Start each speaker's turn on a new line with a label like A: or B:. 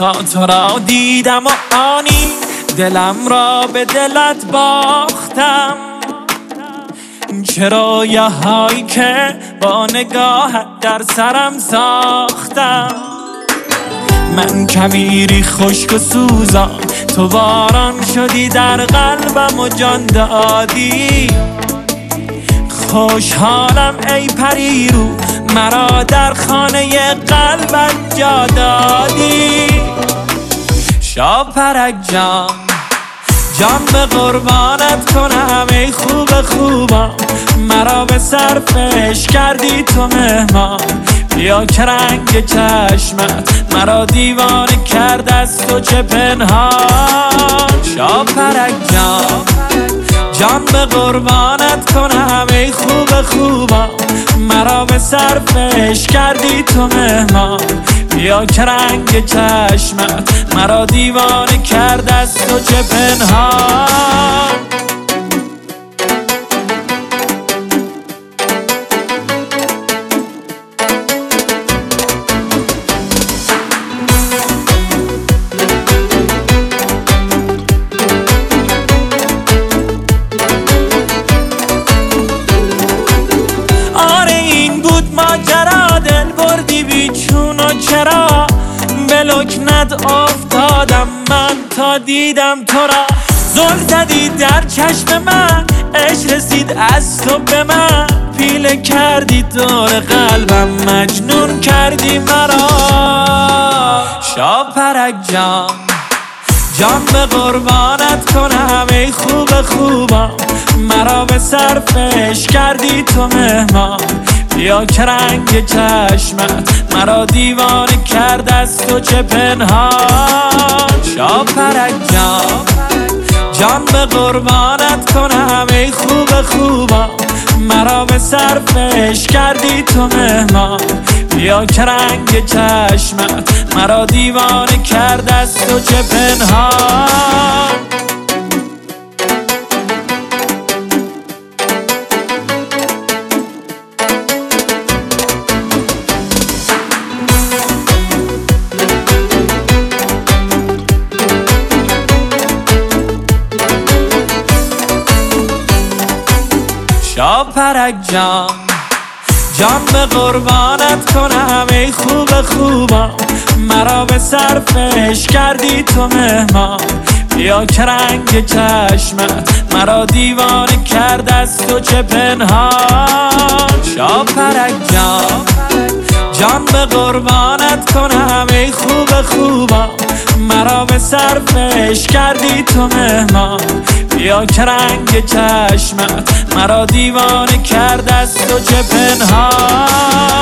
A: تا تو را دیدم و آنی دلم را به دلت باختم. چه رویاهایی که با نگاهت در سرم ساختم. من کویری خشک و سوزان، تو باران شدی در قلبم و جان دادی. خوشحالم ای پری رو، مرا در خانه قلبت جا دادی. شاپرک جان، جان به قربانت کنم ای خوب خوبم. مرا به صرفش کردی تو مهمان. بیا که رنگ چشمت مرا دیوانه کرد از تو چه پنهان. شاپرک جان، جان به قربانت کنم ای خوب خوبم. مرا به صرفش کردی تو مهمان. بیا که رنگ چشمت مرا دیوانه کرد از تو چه پنهان. ماجرا دل بردی بیچون و چرا به لکنت افتادم من تا دیدم تو را. زل زدی در چشم من، عشق رسید از تو به من. پیله کردی دور قلبم، مجنون کردی مرا. شاپرک جان، جان به قربانت کنم ای خوب خوبم. مرا به صرفش کردی تو مهمان. بیا که رنگ چشمت مرا دیوانه کرد از تو چه پنهان. شاپرک جان، جان به قربانت کنم ای خوب خوبم. مرا به صرفش کردی تو مهمان. بیا که رنگ چشمت مرا دیوانه کرد از تو چه پنهان. شاپرک جان، جان به قربانت کنم ای خوب خوبم. مرا به صرفش کردی تو مهمان. بیا که رنگ چشمت مرا دیوانه کرد از تو چه پنهان. شاپرک جان، جان به قربانت کنم ای خوب خوبم. مرا به صرفش کردی تو مهمان. بیا که رنگ چشمت مرا دیوانه کرد از تو چه پنهان.